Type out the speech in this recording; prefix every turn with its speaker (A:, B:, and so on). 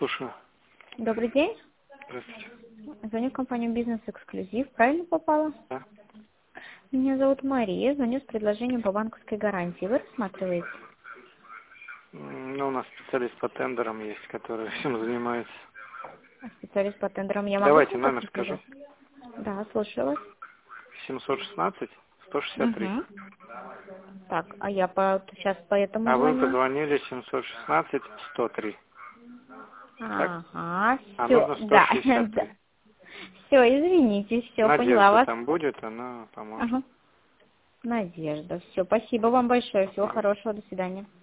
A: Слушаю.
B: Добрый день.
A: Здравствуйте.
B: Звоню в компанию «Бизнес Эксклюзив». Правильно попала?
A: Да.
B: Меня зовут Мария. Звоню с предложением по банковской гарантии. Вы рассматриваете?
A: Ну, у нас специалист по тендерам есть, который всем занимается.
B: Специалист по тендерам. Я могу с
A: Давайте
B: ним
A: номер
B: как-то
A: скажу.
B: связаться? Да, слушаю вас.
A: 716-163.
B: Угу. Так, а я сейчас поэтому
A: А вы
B: звоню.
A: позвонили 716-103. Так?
B: Ага,
A: А
B: все,
A: нужно
B: да, да.
A: 163.
B: Все, извините, все, поняла
A: Надежда
B: вас.
A: там будет, она поможет.
B: Ага. Надежда. Все, спасибо вам большое. Всего хорошего, до свидания.